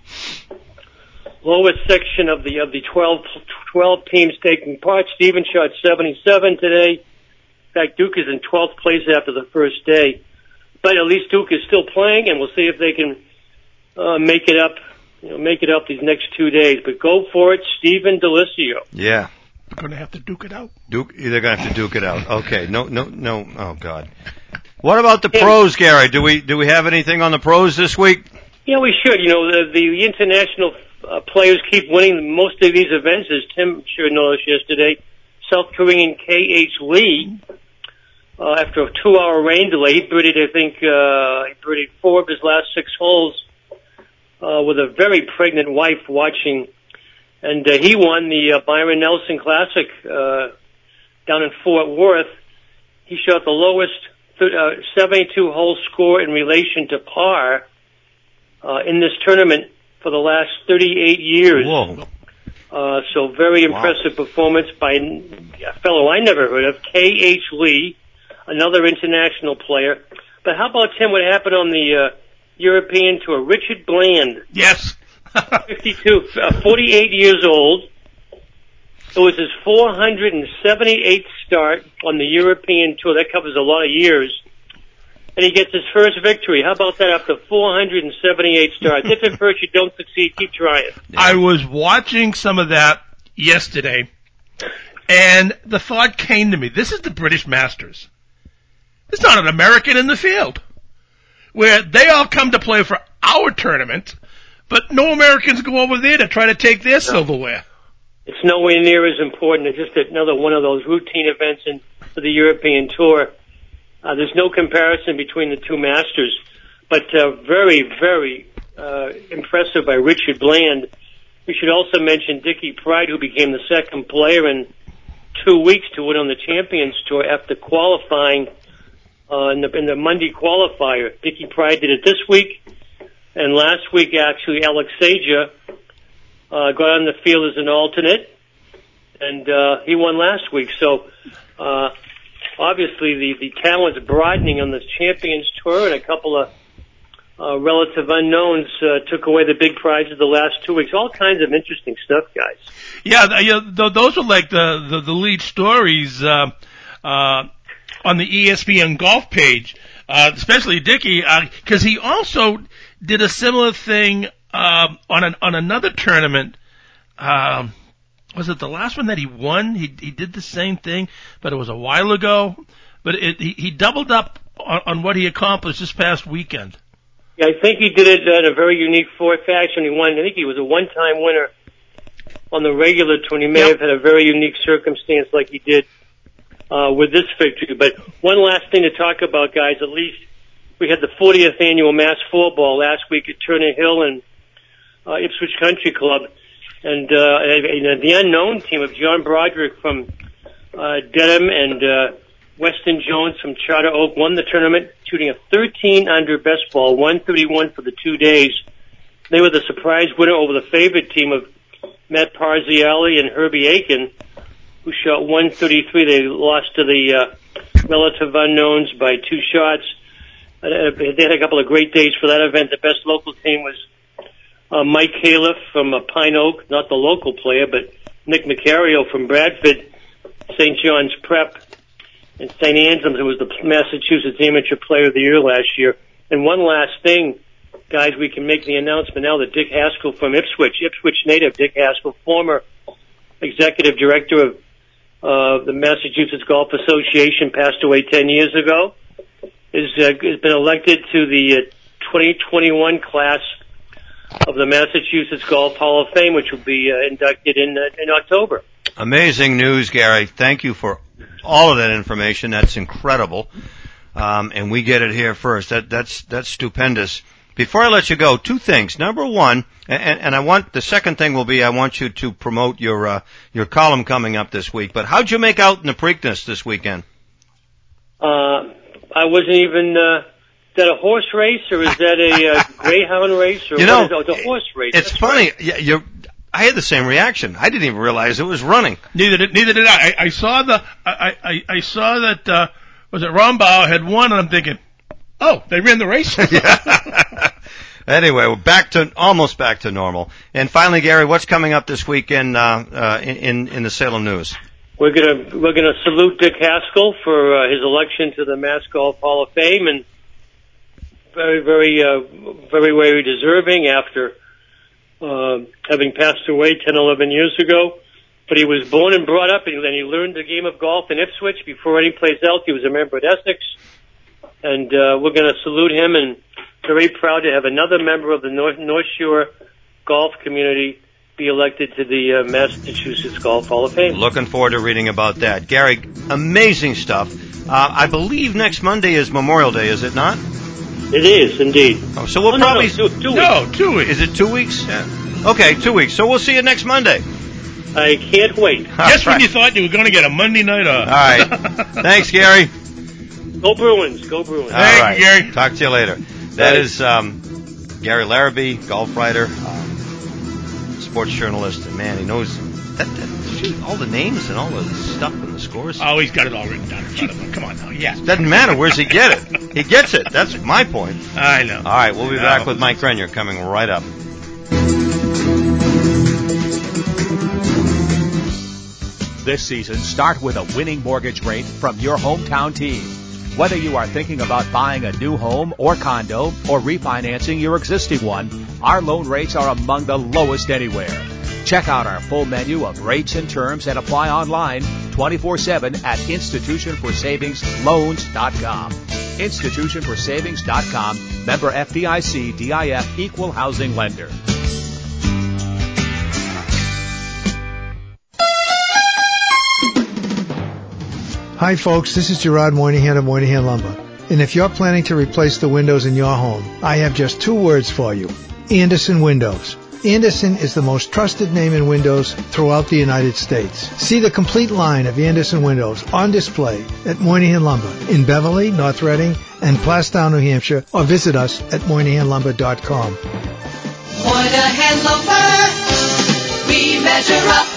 section of the 12 teams taking part. Stephen shot 77 today. In fact, Duke is in 12th place after the first day. but at least Duke is still playing, and we'll see if they can make it up. Make it up these next 2 days. But go for it, Stephen D'Alicio. Yeah. We're going to have to duke it out. They're going to have to duke it out. Okay. No. Oh God. What about the pros, Gary? Do we have anything on the pros this week? Yeah, we should. The international players keep winning most of these events, as Tim sure noticed yesterday. South Korean K.H. Lee, after a 2-hour rain delay, he birdied, I think, he birdied 4 of his last 6 holes with a very pregnant wife watching. And he won the Byron Nelson Classic down in Fort Worth. He shot the lowest 72-hole score in relation to par in this tournament for the last 38 years. Whoa. So very impressive performance by a fellow I never heard of, K.H. Lee, another international player. But how about, Tim, what happened on the European Tour? Richard Bland. Yes. 48 years old. It was his 478th start on the European Tour. That covers a lot of years. And he gets his first victory. How about that after 478 starts? If at first you don't succeed, keep trying. I was watching some of that yesterday, and the thought came to me, this is the British Masters. There's not an American in the field, where they all come to play for our tournament, but no Americans go over there to try to take their silverware. It's nowhere near as important. It's just another one of those routine events for the European Tour. There's no comparison between the two Masters, but very, very impressive by Richard Bland. We should also mention Dickie Pride, who became the second player in 2 weeks to win on the Champions Tour after qualifying in the Monday qualifier. Dickie Pride did it this week, and last week, actually, Alex Saja got on the field as an alternate, and he won last week. So, obviously, the talent's broadening on the Champions Tour, and a couple of relative unknowns took away the big prizes the last 2 weeks. All kinds of interesting stuff, guys. Yeah, those are like the lead stories on the ESPN golf page, especially Dickie, because he also did a similar thing on another tournament. Was it the last one that he won? He did the same thing, but it was a while ago. But he doubled up on what he accomplished this past weekend. Yeah, I think he did it in a very unique fashion. He won. I think he was a one-time winner on the regular tour. He may have had a very unique circumstance like he did with this victory. But one last thing to talk about, guys. At least we had the 40th annual Mass Floorball last week at Turner Hill and Ipswich Country Club. And the unknown team of John Broderick from Dedham and Weston Jones from Charter Oak won the tournament, shooting a 13-under best ball, 131 for the 2 days. They were the surprise winner over the favorite team of Matt Parziale and Herbie Aiken, who shot 133. They lost to the relative unknowns by 2 shots. They had a couple of great days for that event. The best local team was Mike Califf from Pine Oak, not the local player, but Nick Macario from Bradford, St. John's Prep, and St. Anselm's, who was the Massachusetts Amateur Player of the Year last year. And one last thing, guys, we can make the announcement now that Dick Haskell from Ipswich native Dick Haskell, former executive director of the Massachusetts Golf Association, passed away 10 years ago, has been elected to the 2021 class of the Massachusetts Golf Hall of Fame, which will be inducted in October. Amazing news, Gary. Thank you for all of that information. That's incredible. And we get it here first. That's stupendous. Before I let you go, 2 things. Number one, and I want, the second thing will be I want you to promote your column coming up this week. But how'd you make out in the Preakness this weekend? I wasn't even, is that a horse race or is that a greyhound race or it's a horse race? It's That's funny. Right. Yeah, I had the same reaction. I didn't even realize it was running. Neither did I. I saw I saw that was it Rombauer had won, and I'm thinking, oh, they ran the race. Anyway, we're almost back to normal. And finally, Gary, what's coming up this week in the Salem News? We're gonna salute Dick Haskell for his election to the Mass Golf Hall of Fame, and very deserving after having passed away 10, 11 years ago. But he was born and brought up, and then he learned the game of golf in Ipswich. Before any place else, he was a member at Essex. And we're going to salute him, and very proud to have another member of the North Shore golf community be elected to the Massachusetts Golf Hall of Fame. Looking forward to reading about that. Gary, amazing stuff. I believe next Monday is Memorial Day, is it not? It is, indeed. Oh, so we'll probably... Two weeks. No, 2 weeks. Is it 2 weeks? Yeah. Okay, 2 weeks. So we'll see you next Monday. I can't wait. Just when you thought you were going to get a Monday night off. All right. Thanks, Gary. Go Bruins. Go Bruins. All Thank right. you, Gary. Talk to you later. That is Gary Larrabee, golf writer, sports journalist, and man, he knows shoot, all the names and all the stuff and the scores. Oh, he's got it all written down in front of him. Come on now. Yeah. Doesn't matter. Where's he get it? He gets it. That's my point. I know. All right. We'll be back with Mike Grenier coming right up. This season, start with a winning mortgage rate from your hometown team. Whether you are thinking about buying a new home or condo or refinancing your existing one, our loan rates are among the lowest anywhere. Check out our full menu of rates and terms and apply online 24/7 at institutionforsavingsloans.com. Institutionforsavings.com, member FDIC, DIF, equal housing lender. Hi folks, this is Gerard Moynihan of Moynihan Lumber. And if you're planning to replace the windows in your home, I have just 2 words for you. Andersen Windows. Andersen is the most trusted name in windows throughout the United States. See the complete line of Andersen windows on display at Moynihan Lumber in Beverly, North Reading, and Plastown, New Hampshire, or visit us at MoynihanLumber.com. Moynihan Lumber, we measure up.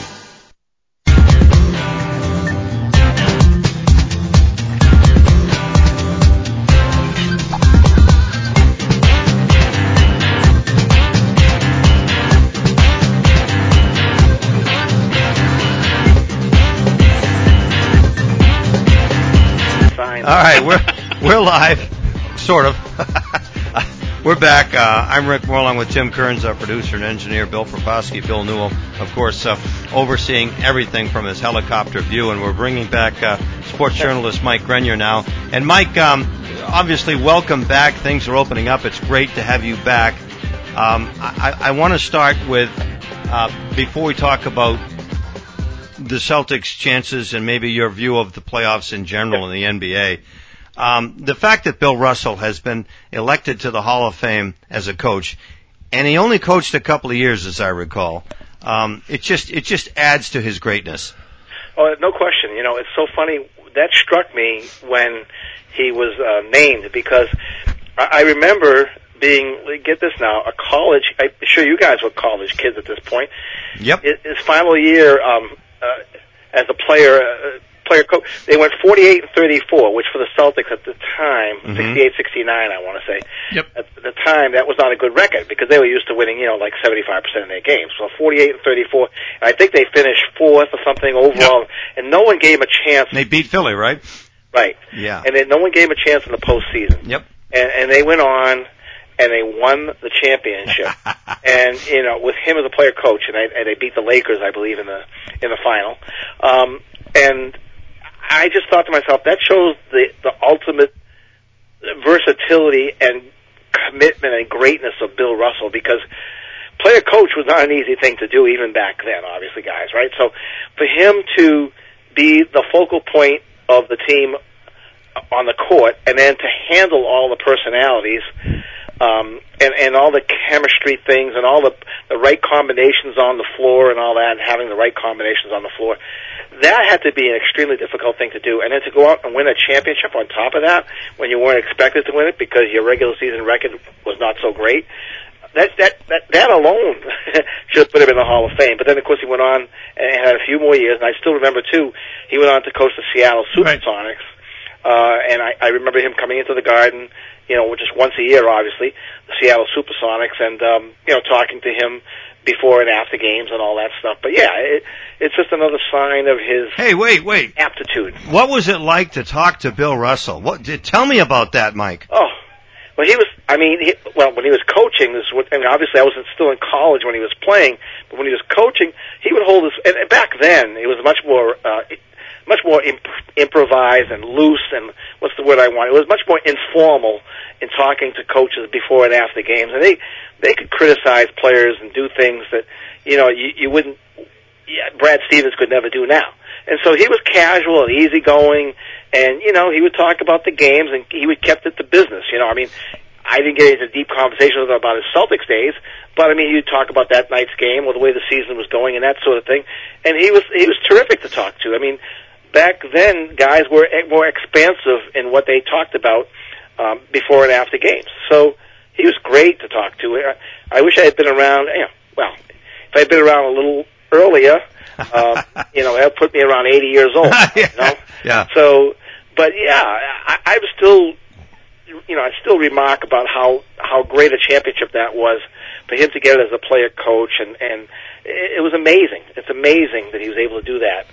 All right, we're live, sort of. We're back. I'm Rick Moore along with Tim Kearns, our producer and engineer, Bill Proposky, Bill Newell, of course, overseeing everything from his helicopter view, and we're bringing back sports journalist Mike Grenier now. And Mike, obviously, welcome back. Things are opening up. It's great to have you back. I want to start with, before we talk about the Celtics' chances and maybe your view of the playoffs in general in the NBA. The fact that Bill Russell has been elected to the Hall of Fame as a coach, and he only coached a couple of years, as I recall, it just adds to his greatness. Oh, no question. You know, it's so funny. That struck me when he was named, because I remember being, get this now, a college, I'm sure you guys were college kids at this point. Yep. His final year as a player coach, they went 48-34, which for the Celtics at the time, 68-69, I want to say. Yep. At the time, that was not a good record because they were used to winning, like 75% of their games. So 48-34, and I think they finished 4th or something overall, and no one gave them a chance. They beat Philly, right? Right. Yeah. And then no one gave them a chance in the postseason. Yep. And they went on, and they won the championship. And with him as a player coach, and they beat the Lakers, I believe, in the final. And I just thought to myself, that shows the ultimate versatility and commitment and greatness of Bill Russell, because player coach was not an easy thing to do even back then, obviously, guys, right? So for him to be the focal point of the team on the court, and then to handle all the personalities, and all the chemistry things, and all the right combinations on the floor and all that, and having the right combinations on the floor, that had to be an extremely difficult thing to do. And then to go out and win a championship on top of that, when you weren't expected to win it because your regular season record was not so great, that alone should put him in the Hall of Fame. But then, of course, he went on and had a few more years, and I still remember, too, he went on to coach the Seattle Supersonics. And I remember him coming into the Garden, just once a year, obviously, the Seattle Supersonics, and, talking to him before and after games and all that stuff. But yeah, it's just another sign of his aptitude. What was it like to talk to Bill Russell? Tell me about that, Mike. Oh, Well, he was. I mean, when he was coaching, obviously I wasn't still in college when he was playing, but when he was coaching, he would hold his. And back then, it was much more improvised and loose, and what's the word I want? It was much more informal in talking to coaches before and after games, and they could criticize players and do things that you wouldn't. Yeah, Brad Stevens could never do now. And so he was casual and easygoing, and he would talk about the games, and he would kept it to business. I mean, I didn't get into deep conversation with him about his Celtics days, but I mean, he'd talk about that night's game or the way the season was going and that sort of thing. And he was terrific to talk to. I mean, back then, guys were more expansive in what they talked about before and after games. So he was great to talk to. I wish I had been around. Well, if I had been around a little earlier. That put me around 80 years old. Yeah. So, but yeah, I was still, I still remark about how great a championship that was for him to get it as a player coach, and it was amazing. It's amazing that he was able to do that.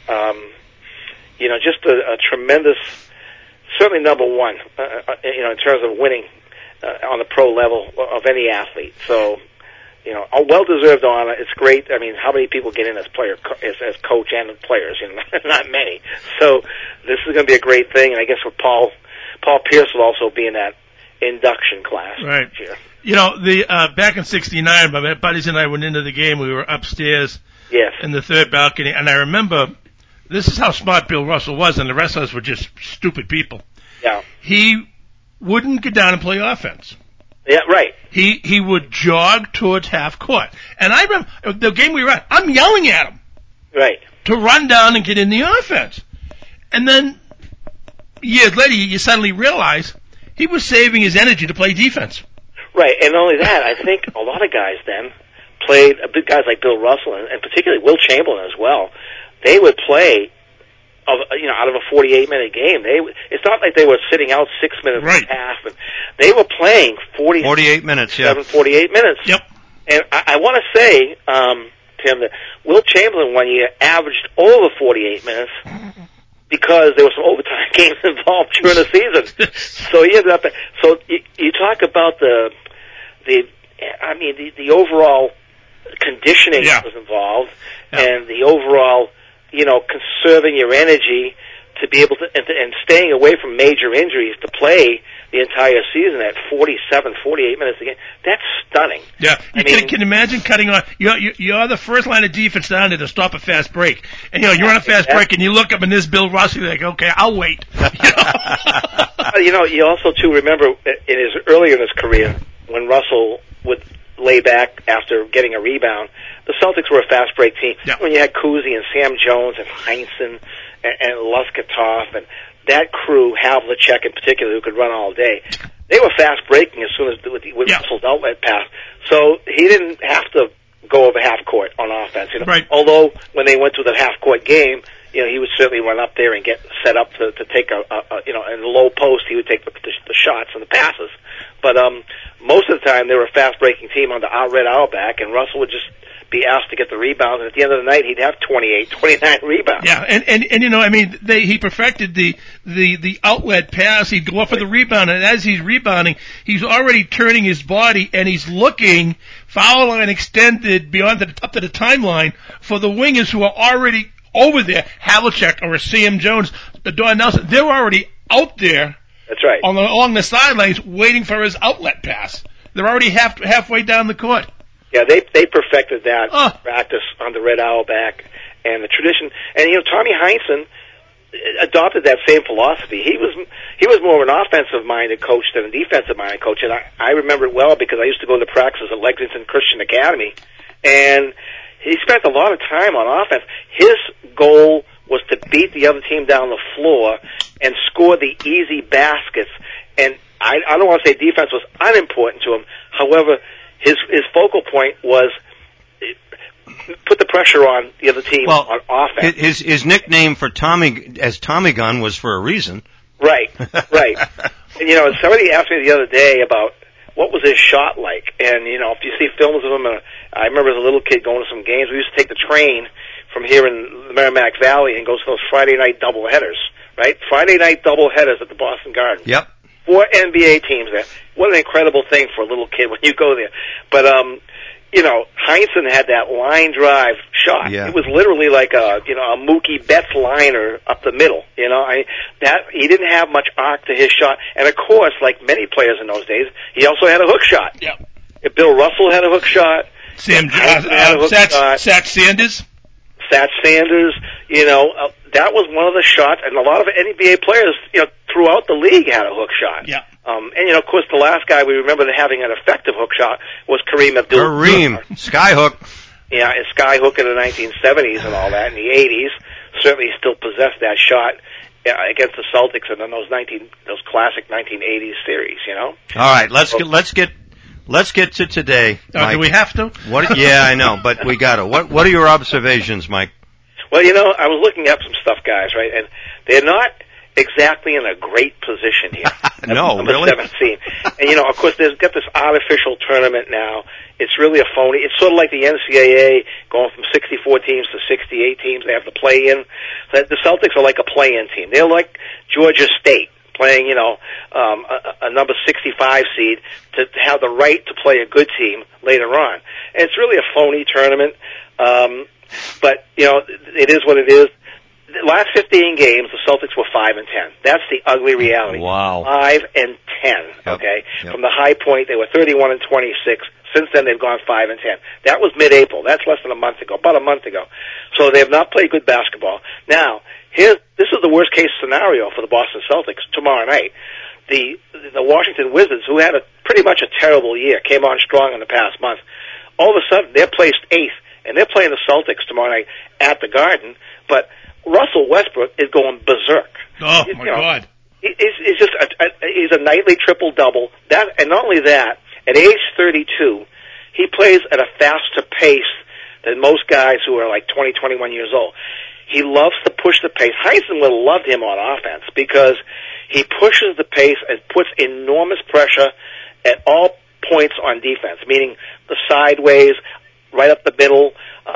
Just a tremendous, certainly number one, in terms of winning on the pro level of any athlete. So. A well-deserved honor. It's great. I mean, how many people get in as as coach and players? Not many. So this is going to be a great thing. And I guess with Paul Pierce will also be in that induction class right. next year. Back in '69, my buddies and I went into the game. We were upstairs in the third balcony, and I remember this is how smart Bill Russell was, and the rest of us were just stupid people. Yeah. He wouldn't get down and play offense. Yeah, right. He would jog towards half court. And I remember the game we were at, I'm yelling at him. Right. To run down and get in the offense. And then years later, you suddenly realize he was saving his energy to play defense. Right. And not only that, I think a lot of guys then played, guys like Bill Russell and particularly Will Chamberlain as well, they would play out of a 48-minute game. It's not like they were sitting out 6 minutes and a half. And they were playing 48 minutes, 48 minutes. Yep. And I want to say, Tim, that Will Chamberlain one year averaged over 48 minutes because there were some overtime games involved during the season. So he ended up. So you talk about the overall conditioning that was involved and the overall, conserving your energy to be able to, and staying away from major injuries to play the entire season at 47, 48 minutes a game. That's stunning. Yeah. You can imagine cutting on, you're the first line of defense down there to stop a fast break. And, you're on a fast break and you look up and there's Bill Russell, you're like, okay, I'll wait. You also, too, remember earlier in his career when Russell would lay back after getting a rebound, the Celtics were a fast break team. Yeah. When you had Cousy and Sam Jones and Heinsohn and Luskatov and that crew, Havlicek in particular, who could run all day, they were fast breaking as soon as with Russell's outlet pass. So he didn't have to go over half court on offense. Right. Although when they went to the half court game, he would certainly run up there and get set up to take in the low post, he would take the shots and the passes. But most of the time they were a fast breaking team under Red Auerbach, and Russell would just be asked to get the rebounds, and at the end of the night he'd have 28, 29 rebounds. Yeah, and he perfected the outlet pass. He'd go up for the rebound, and as he's rebounding, he's already turning his body, and he's looking foul line extended beyond up to the timeline for the wingers who are already over there. Havlicek or Sam Jones, Don Nelson, they're already out there. That's right. Along the sidelines, waiting for his outlet pass. They're already halfway down the court. Yeah, they perfected that practice under Red Auerbach and the tradition. And Tommy Heinsohn adopted that same philosophy. He was more of an offensive minded coach than a defensive minded coach, and I remember it well because I used to go to practices at Lexington Christian Academy, and he spent a lot of time on offense. His goal was to beat the other team down the floor and score the easy baskets. And I don't want to say defense was unimportant to him. However, his focal point was put the pressure on the other team on offense. His nickname for Tommy Gun was for a reason. Right. And somebody asked me the other day about what was his shot like. And if you see films of him, I remember as a little kid going to some games. We used to take the train from here in the Merrimack Valley and go to those Friday night doubleheaders. Right, Friday night doubleheaders at the Boston Garden. Yep. 4 NBA teams there. What an incredible thing for a little kid when you go there. But, Heinsohn had that line drive shot. Yeah. It was literally like a Mookie Betts liner up the middle. He didn't have much arc to his shot. And of course, like many players in those days, he also had a hook shot. Yep. Bill Russell had a hook shot. Sat Sanders. Sat Sanders, that was one of the shots, and a lot of NBA players, throughout the league had a hook shot. Yeah. Of course, the last guy we remember having an effective hook shot was Kareem Abdul-Jabbar. Skyhook. Yeah, and Skyhook in the 1970s and all that, in the 80s. Certainly still possessed that shot against the Celtics and then those classic 1980s series, All right, let's get to today. Mike. Do we have to? Yeah, I know, but we got to. What are your observations, Mike? Well, I was looking up some stuff, guys, right? And they're not exactly in a great position here. No, number really? 17. And, of course, they've got this artificial tournament now. It's really a phony. It's sort of like the NCAA going from 64 teams to 68 teams. They have to play in. The Celtics are like a play-in team. They're like Georgia State playing, a number 65 seed to have the right to play a good team later on. And it's really a phony tournament. But, it is what it is. The last 15 games, the Celtics were 5-10. That's the ugly reality. Wow. 5-10. Okay. Yep. From the high point, they were 31-26. Since then, they've gone 5-10. That was mid-April. That's less than a month ago, about a month ago. So they have not played good basketball. Now, this is the worst case scenario for the Boston Celtics tomorrow night. The Washington Wizards, who had pretty much a terrible year, came on strong in the past month. All of a sudden, they're placed 8th, and they're playing the Celtics tomorrow night at the Garden. But Russell Westbrook is going berserk. Oh, my God. He's just he's a nightly triple-double. And not only that, at age 32, he plays at a faster pace than most guys who are like 20, 21 years old. He loves to push the pace. Heinsohn would have loved him on offense because he pushes the pace and puts enormous pressure at all points on defense, meaning the sideways, right up the middle.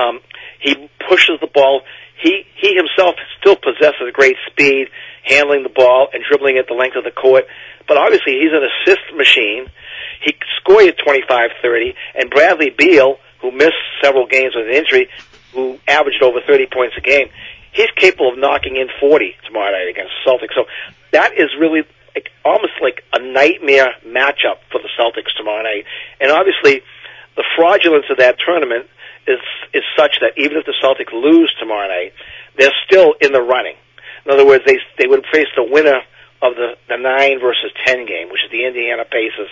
He pushes the ball. He himself still possesses great speed, handling the ball and dribbling it the length of the court. But obviously, he's an assist machine. He scored at 25-30, and Bradley Beal, who missed several games with an injury, who averaged over 30 points a game, he's capable of knocking in 40 tomorrow night against the Celtics. So that is really almost like a nightmare matchup for the Celtics tomorrow night. And obviously, the fraudulence of that tournament is such that even if the Celtics lose tomorrow night, they're still in the running. In other words, they would face the winner of the 9 versus 10 game, which is the Indiana Pacers.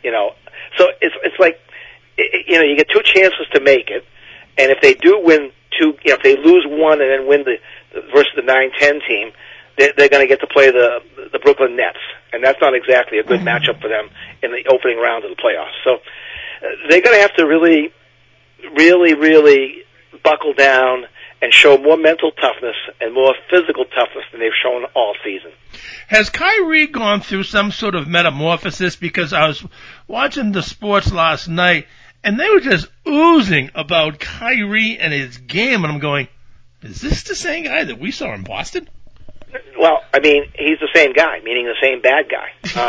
So it's like you get 2 chances to make it, and if they do win 2, if they lose 1 and then win the versus the 9-10 team, they're going to get to play the Brooklyn Nets, and that's not exactly a good matchup for them in the opening round of the playoffs. So they're going to have to really, really, really buckle down and show more mental toughness and more physical toughness than they've shown all season. Has Kyrie gone through some sort of metamorphosis? Because I was watching the sports last night, and they were just oozing about Kyrie and his game, and I'm going, is this the same guy that we saw in Boston? Well, I mean, he's the same guy, meaning the same bad guy.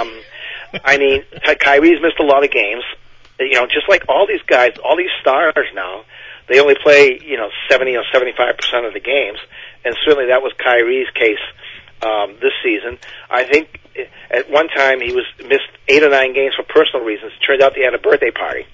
I mean, Kyrie's missed a lot of games. Just like all these guys, all these stars now, they only play, 70 or 75% of the games, and certainly that was Kyrie's case this season. I think at one time he missed 8 or 9 games for personal reasons. It turned out he had a birthday party,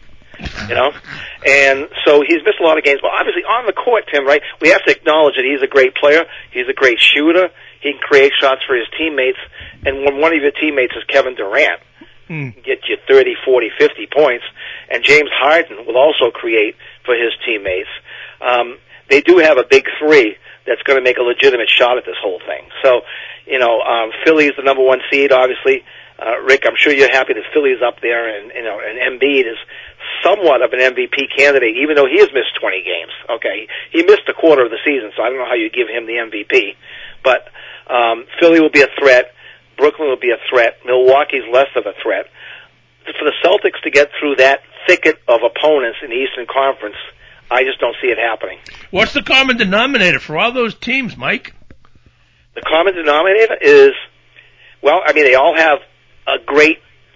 and so he's missed a lot of games. But obviously on the court, Tim, right, we have to acknowledge that he's a great player. He's a great shooter. He can create shots for his teammates, and when one of your teammates is Kevin Durant, get you 30, 40, 50 points, and James Harden will also create for his teammates. They do have a big 3 that's going to make a legitimate shot at this whole thing. So, Philly's the number 1 seed, obviously. Rick, I'm sure you're happy that Philly's up there, and Embiid is somewhat of an MVP candidate, even though he has missed 20 games. Okay, he missed a quarter of the season, so I don't know how you give him the MVP. But Philly will be a threat. Brooklyn will be a threat. Milwaukee's less of a threat. For the Celtics to get through that thicket of opponents in the Eastern Conference, I just don't see it happening. What's the common denominator for all those teams, Mike? The common denominator is, well, I mean, they all have a great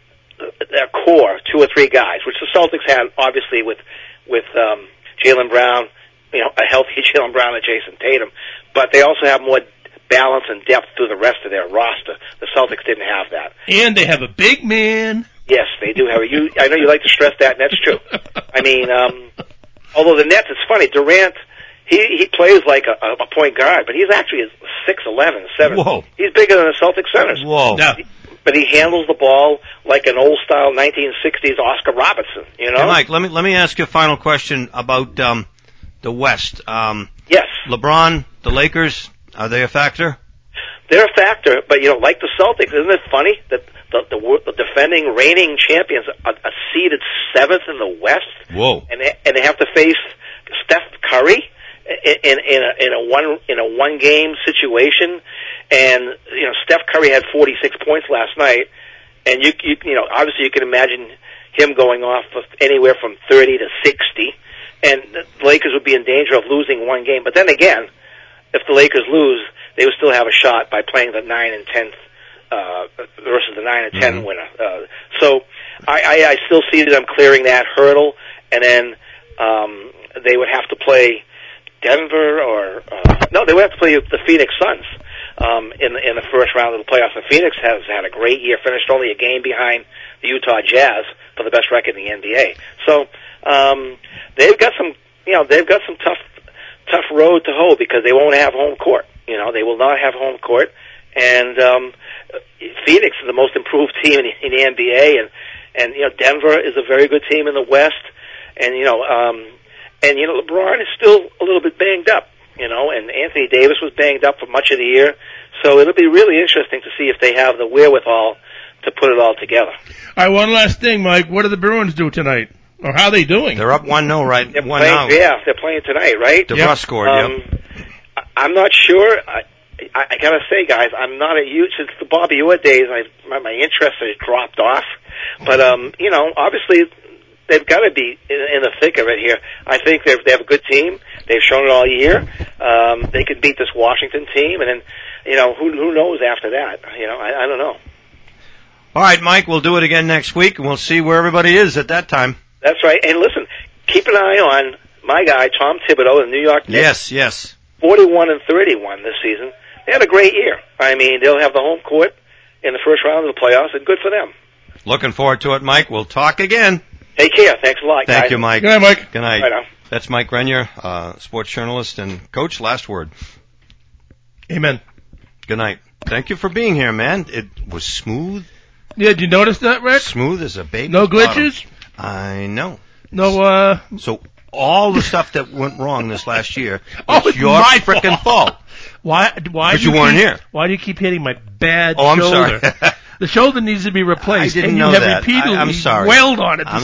core, 2 or 3 guys, which the Celtics had obviously with Jaylen Brown, a healthy Jaylen Brown and Jason Tatum, but they also have more balance and depth through the rest of their roster. The Celtics didn't have that. And they have a big man. Yes, they do have I know you like to stress that, and that's true. I mean, although the Nets, it's funny, Durant, he plays like a point guard, but he's actually 6'11", 7. Whoa. He's bigger than the Celtics centers. Whoa. Yeah. But he handles the ball like an old-style 1960s Oscar Robertson, Hey, Mike, let me ask you a final question about the West. Yes. LeBron, the Lakers, are they a factor? They're a factor, but, like the Celtics, isn't it funny that the defending, reigning champions are seeded 7th in the West? Whoa. And they have to face Steph Curry in a one game situation, and Steph Curry had 46 points last night, and you obviously you can imagine him going off of anywhere from 30 to 60, and the Lakers would be in danger of losing one game. But then again, if the Lakers lose, they would still have a shot by playing the 9 and 10th versus the 9 and 10 winner. So I still see them clearing that hurdle, and then they would have to play Denver they would have to play the Phoenix Suns in the first round of the playoffs. And Phoenix has had a great year, finished only a game behind the Utah Jazz for the best record in the NBA. So they've got some tough road to hoe because they won't have home court. They will not have home court, and Phoenix is the most improved team in the NBA, and Denver is a very good team in the West, and LeBron is still a little bit banged up, and Anthony Davis was banged up for much of the year, so it'll be really interesting to see if they have the wherewithal to put it all together. All right, one last thing, Mike. What do the Bruins do tonight? Or how are they doing? They're up 1-0 right They're now. playing, yeah, they're playing tonight, right? DeBrusk scored, yep. I'm not sure. I gotta say, guys, I'm not a huge, since the Bobby Orr days, my interest has dropped off. But, obviously, they've got to be in the thick of it here. I think they have a good team. They've shown it all year. They could beat this Washington team, and then, who knows after that? I don't know. All right, Mike, we'll do it again next week, and we'll see where everybody is at that time. That's right. And listen, keep an eye on my guy, Tom Thibodeau, the New York Knicks. Yes. 41-31 this season. They had a great year. I mean, they'll have the home court in the first round of the playoffs, and good for them. Looking forward to it, Mike. We'll talk again. Take care. Thanks a lot, guys. Thank you, Mike. Good night, Mike. Good night. Bye now. That's Mike Grenier, sports journalist and coach. Last word. Amen. Good night. Thank you for being here, man. It was smooth. Yeah, did you notice that, Rick? Smooth as a baby. No glitches? Bottom. I know. No, So all the stuff that went wrong this last year it's was your my frickin' fault. Why? Because you weren't here. Why do you keep hitting my bad Oh, I'm shoulder? sorry. The shoulder needs to be replaced. I didn't and know you have that. repeatedly I'm sorry. wailed on it.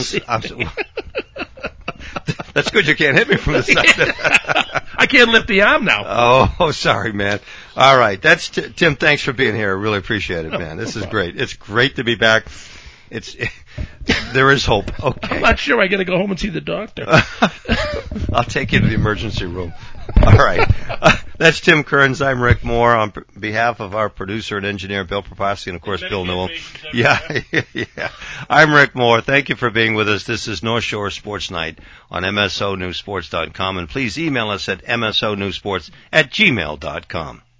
That's good you can't hit me from the side. I can't lift the arm now. Oh, sorry, man. All right. That's Tim, thanks for being here. I really appreciate it, man. This is great. It's great to be back. There is hope. Okay. I'm not sure I got to go home and see the doctor. I'll take you to the emergency room. All right. That's Tim Kearns. I'm Rick Moore on behalf of our producer and engineer, Bill Propasti, and, of course, Bill Newell. Yeah. I'm Rick Moore. Thank you for being with us. This is North Shore Sports Night on MSONewsports.com. And please email us at msonewsports@gmail.com.